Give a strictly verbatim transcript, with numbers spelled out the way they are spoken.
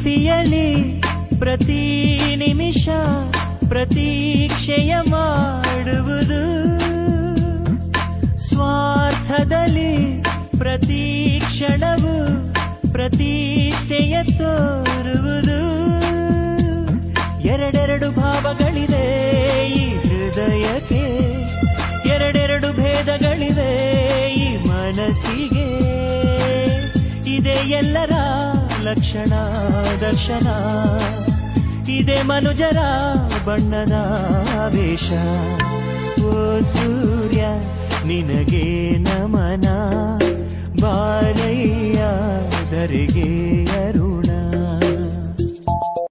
ಪ್ರೀತಿಯಲಿ ಪ್ರತಿ ನಿಮಿಷ ಪ್ರತೀಕ್ಷೆಯ ಮಾಡುವುದು, ಸ್ವಾರ್ಥದಲ್ಲಿ ಪ್ರತಿ ಕ್ಷಣವು ಪ್ರತಿಷ್ಠೆಯ ತೋರುವುದು. ಎರಡೆರಡು ಭಾವಗಳಿವೆ ಈ ಹೃದಯಕ್ಕೆ, ಎರಡೆರಡು ಭೇದಗಳಿವೆ ಈ ಮನಸ್ಸಿಗೆ. ಇದೆ ಎಲ್ಲರ ಲಕ್ಷಣ ದರ್ಶನ, ಇದೆ ಮನುಜರ ಬಣ್ಣದ ವೇಷ. ಓ ಸೂರ್ಯ ನಿನಗೆ ನಮನ, ಬಾಲಯ್ಯ ಧರೆಗೆ ಅರು